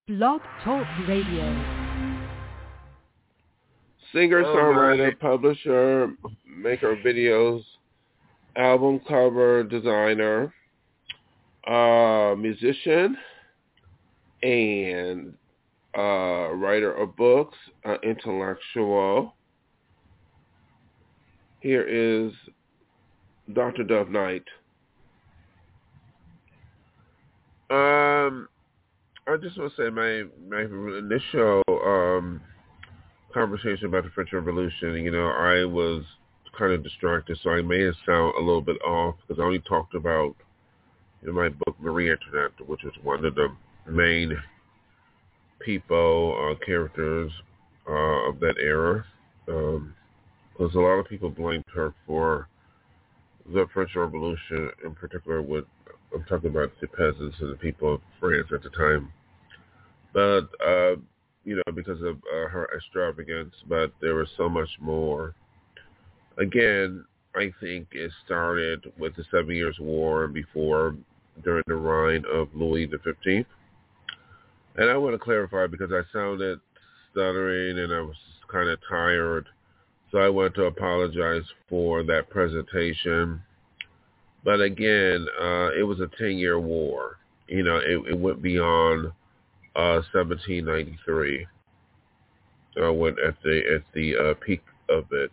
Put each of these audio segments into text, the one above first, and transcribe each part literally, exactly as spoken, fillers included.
Blog Talk Radio. Singer, songwriter, publisher, maker of videos, album cover designer, uh, musician, and uh, writer of books, uh, intellectual. Here is Doctor Dove Knight. Um, I just want to say my my initial um, conversation about the French Revolution, you know, I was kind of distracted, so I may have sound a little bit off because I only talked about in my book Marie Antoinette, which was one of the main people, uh, characters uh, of that era. Um, because a lot of people blamed her for the French Revolution, in particular with, I'm talking about the peasants and the people of France at the time. But, uh, you know, because of uh, her extravagance, but there was so much more. Again, I think it started with the Seven Years' War and before, during the reign of Louis the fifteenth. And I want to clarify because I sounded stuttering and I was kind of tired. So I want to apologize for that presentation. But again, uh, it was a ten-year war. You know, it, it went beyond uh, seventeen ninety-three. Uh, went at the at the uh, peak of it.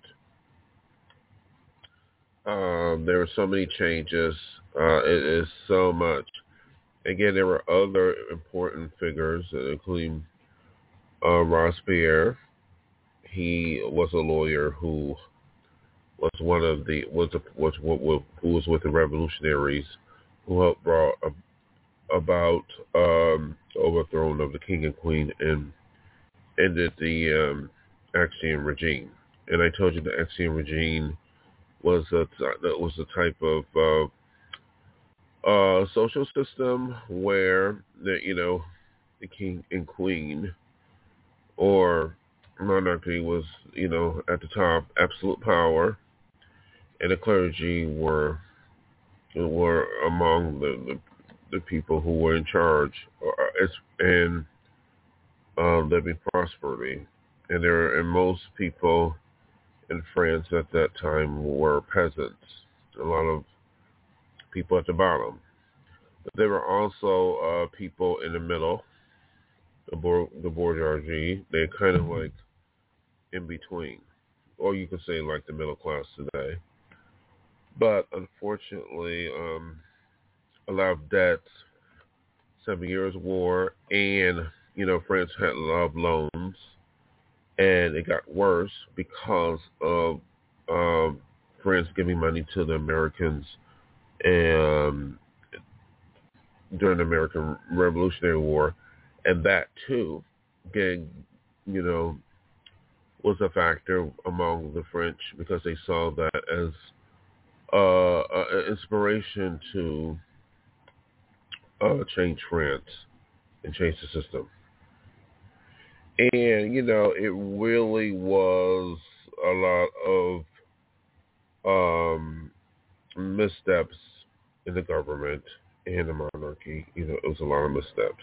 Um, there were so many changes. Uh, it is so much. Again, there were other important figures, including uh, Robespierre. He was a lawyer who was one of the was a, was who was with the revolutionaries who helped brought about um, the overthrow of the king and queen and ended the um, Axiom regime. And I told you the Axiom regime was a that was a type of uh, uh, social system where the you know the king and queen or monarchy was you know at the top, absolute power, and the clergy were were among the the, the people who were in charge uh, and uh, living prosperity. And there and most people in France at that time were peasants. A lot of people at the bottom. But there were also uh, people in the middle, the, bour- the bourgeoisie. They're kind of like in between. Or you could say like the middle class today. But unfortunately, um, a lot of debts, Seven Years' War, and, you know, France had a lot of loans. And it got worse because of um, France giving money to the Americans and during the American Revolutionary War, and that too, again, you know, was a factor among the French because they saw that as uh, an inspiration to uh, change France and change the system. And, you know, it really was a lot of um, missteps in the government and the monarchy. You know, it was a lot of missteps.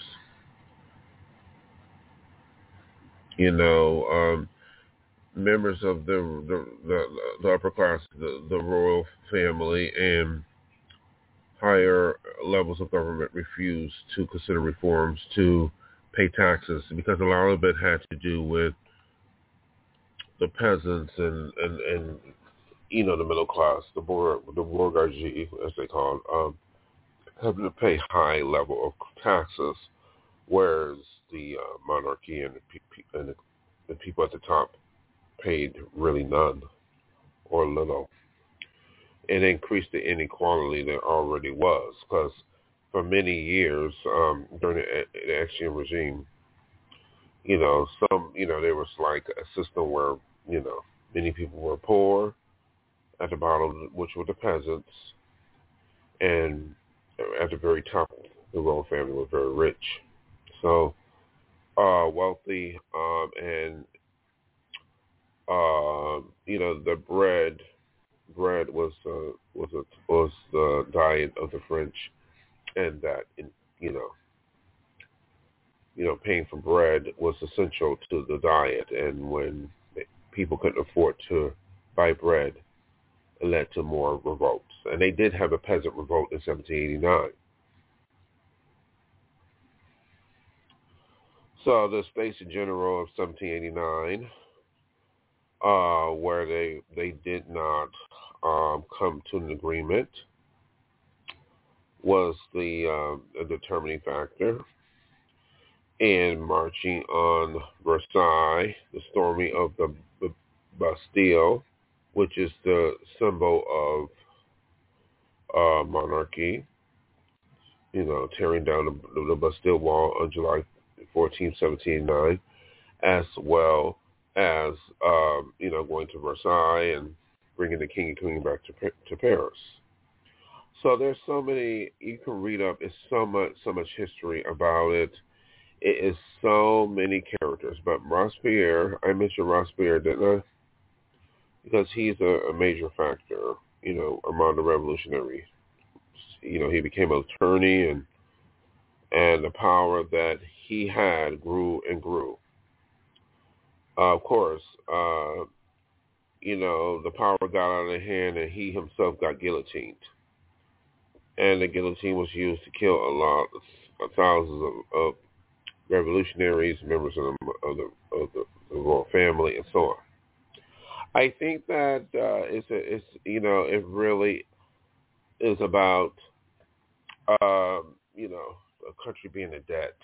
You know, um, members of the the, the, the upper class, the, the royal family, and higher levels of government refused to consider reforms to pay taxes because a lot of it had to do with the peasants and, and, and you know, the middle class, the bourg, the bourgeoisie, as they call it, um, having to pay high level of taxes, whereas the uh, monarchy and the, pe- and the, the people at the top paid really none or little. It increased the inequality that already was, because for many years um, during the, the Axiom regime, you know, some, you know, there was like a system where, you know, many people were poor at the bottom, which were the peasants, and at the very top, the royal family were very rich. So, uh, wealthy, um, and, uh, you know, the bread, bread was, uh, was, a, was the diet of the French, and that, you know, you know, paying for bread was essential to the diet. And when people couldn't afford to buy bread, it led to more revolts. And they did have a peasant revolt in seventeen eighty-nine. So the States General of seventeen eighty-nine, uh, where they they did not um, come to an agreement, was the uh, a determining factor in marching on Versailles, the storming of the B- Bastille, which is the symbol of uh, monarchy. You know, tearing down the, the Bastille Wall on July fourteenth, seventeen eighty-nine, as well as, um, you know, going to Versailles and bringing the king and queen back to to Paris. So there's so many, you can read up, it's so much, so much history about it. It is so many characters. But Robespierre, I mentioned Robespierre, didn't I? Because he's a, a major factor, you know, among the revolutionaries. You know, he became an attorney, and and the power that he had grew and grew. Uh, of course, uh, you know, the power got out of hand, and he himself got guillotined. And the guillotine was used to kill a lot, of, thousands of, of revolutionaries, members of the, of the of the, the royal family, and so on. I think that uh, it's a, it's you know, it really is about um, you know, a country being in debt,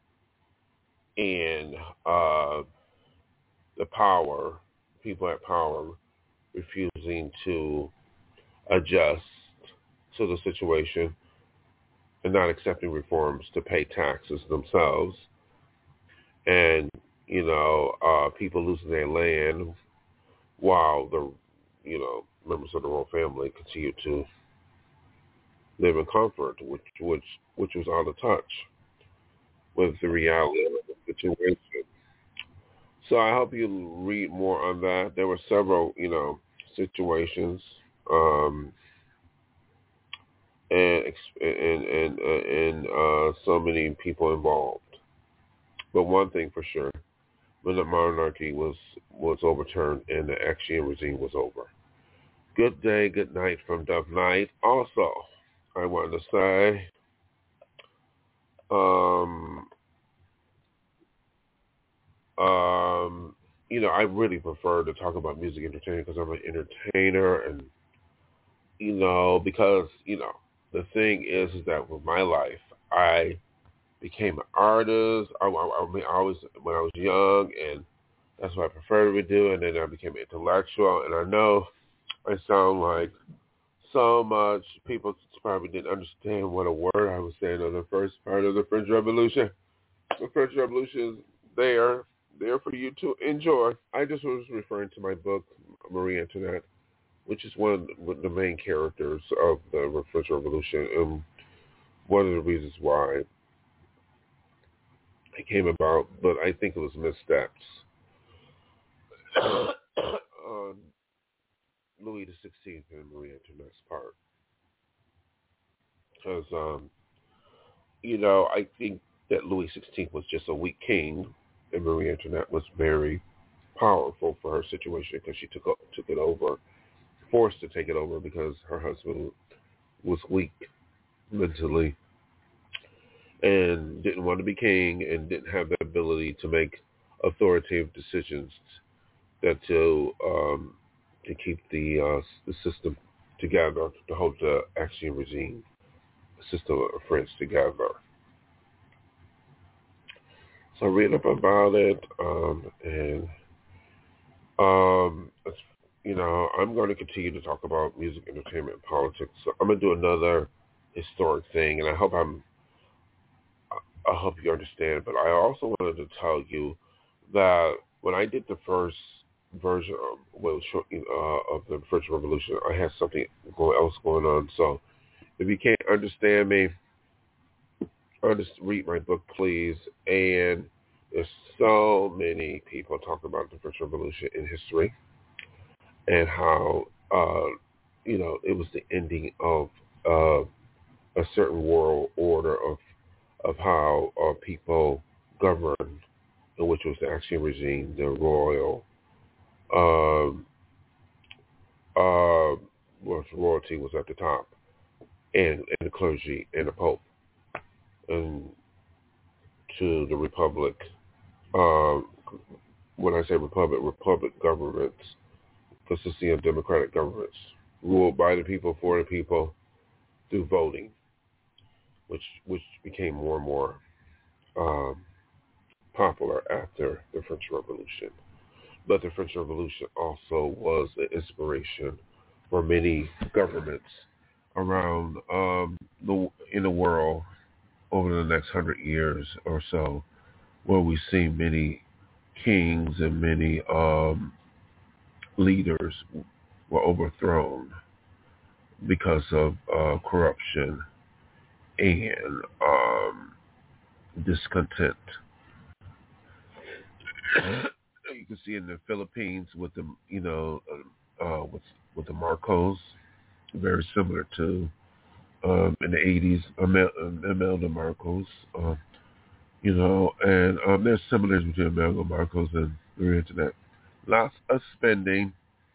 and uh, the power, people at power refusing to adjust to the situation and not accepting reforms to pay taxes themselves, and you know, uh, people losing their land while the, you know, members of the royal family continue to live in comfort, which which which was out of touch with the reality of the situation. So I hope you read more on that. There were several, you know, situations, um, and and and uh, and uh, so many people involved. But one thing for sure, when the monarchy was was overturned and the Action regime was over. Good day, good night from Dove Night. Also, I wanted to say, um, um, you know, I really prefer to talk about music entertainment because I'm an entertainer, and you know, because you know, the thing is, is that with my life, I became an artist. I, I, I mean, I was when I was young, and that's what I preferred to do. And then I became an intellectual, and I know I sound like so much people probably didn't understand what a word I was saying on the first part of the French Revolution. The French Revolution is there, there for you to enjoy. I just was referring to my book, Marie Antoinette, which is one of the main characters of the French Revolution, and one of the reasons why it came about, but I think it was missteps on Louis the Sixteenth and Marie Antoinette's part. Because, um, you know, I think that Louis the Sixteenth was just a weak king, and Marie Antoinette was very powerful for her situation because she took took it over, forced to take it over because her husband was weak mentally and didn't want to be king and didn't have the ability to make authoritative decisions that to um, to keep the uh, the system together, to hold the Action regime system of France together. So read up about it, um, and um, you know, I'm going to continue to talk about music, entertainment, and politics. So I'm going to do another historic thing, and I hope I'm, I hope you understand. But I also wanted to tell you that when I did the first version of, well, uh, of the French Revolution, I had something else going on. So if you can't understand me, just read my book, please. And there's so many people talking about the French Revolution in history and how, uh, you know, it was the ending of uh, a certain world order of of how uh, people governed, which was the Axiom regime, the royal, um, uh, well, royalty was at the top, and, and the clergy and the Pope, and to the republic. Um, when I say republic, republic governments consisting of democratic governments ruled by the people, for the people, through voting, which which became more and more um, popular after the French Revolution. But the French Revolution also was the inspiration for many governments around um, the in the world over the next hundred years or so, where we see many kings and many um, leaders were overthrown because of uh, corruption and um, discontent. You can see in the Philippines with the, you know, uh, with with the Marcos, very similar to um, in the eighties, Imelda Marcos, uh, you know, and um, there's similarities between Imelda Marcos and the internet. Lots of spending,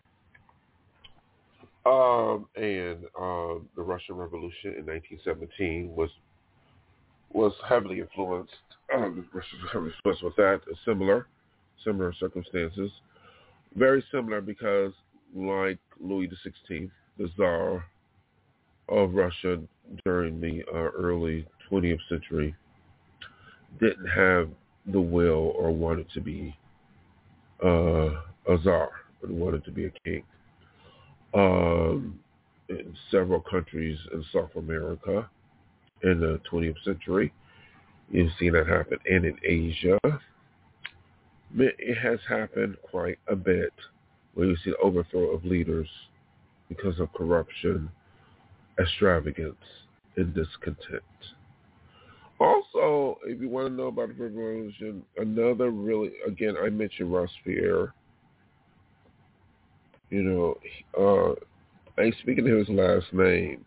um, and um, the Russian Revolution in nineteen seventeen was was heavily influenced. Um, Russian was heavily influenced with that. Similar, similar circumstances. Very similar because, like Louis the sixteenth, the Tsar of Russia during the uh, early twentieth century, didn't have the will or wanted to be uh, a Tsar, but wanted to be a king. Um, in several countries in South America in the twentieth century, you've seen that happen. And in Asia, it has happened quite a bit, where you see the overthrow of leaders because of corruption, extravagance, and discontent. Also, if you want to know about the French Revolution, another really, again, I mentioned Robespierre. You know, uh, I speaking of his last name,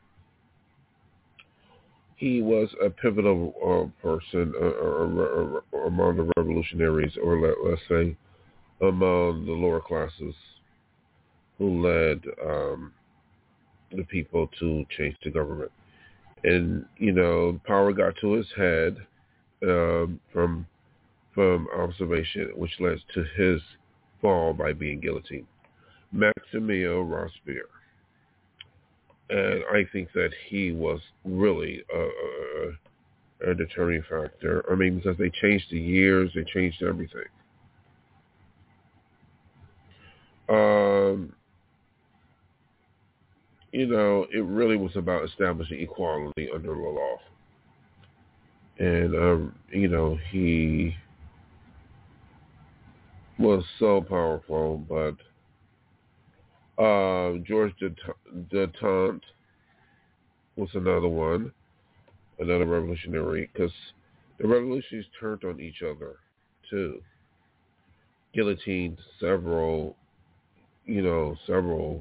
he was a pivotal uh, person uh, or, or, or among the revolutionaries, or let, let's say among the lower classes, who led um, the people to change the government. And, you know, power got to his head um, from from observation, which led to his fall by being guillotined. Maximilien Robespierre. And I think that he was really a, a, a determining factor. I mean, because they changed the years, they changed everything. Um, you know, it really was about establishing equality under the law. And, um, you know, he was so powerful, but uh, George Danton was another one, another revolutionary, because the revolutions turned on each other, too. Guillotined several, you know, several,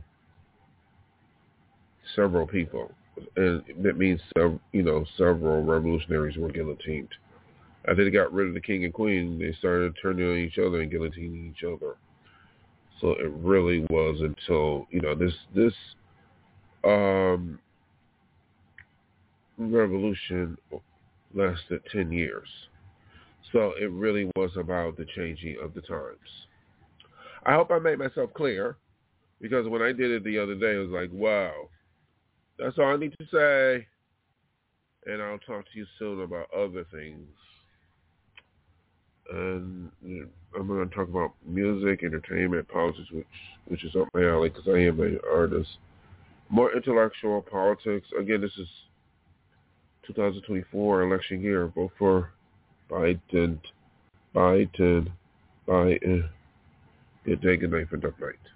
several people. And that means, you know, several revolutionaries were guillotined. After they got rid of the king and queen, they started turning on each other and guillotining each other. So it really was until, you know, this, this um, revolution lasted ten years. So it really was about the changing of the times. I hope I made myself clear, because when I did it the other day, it was like, wow, that's all I need to say. And I'll talk to you soon about other things. And I'm going to talk about music, entertainment, politics, which which is up my alley because I am an artist. More intellectual politics. Again, this is twenty twenty-four election year. Vote for Biden, Biden, Biden. Good day, good night for Duck Night.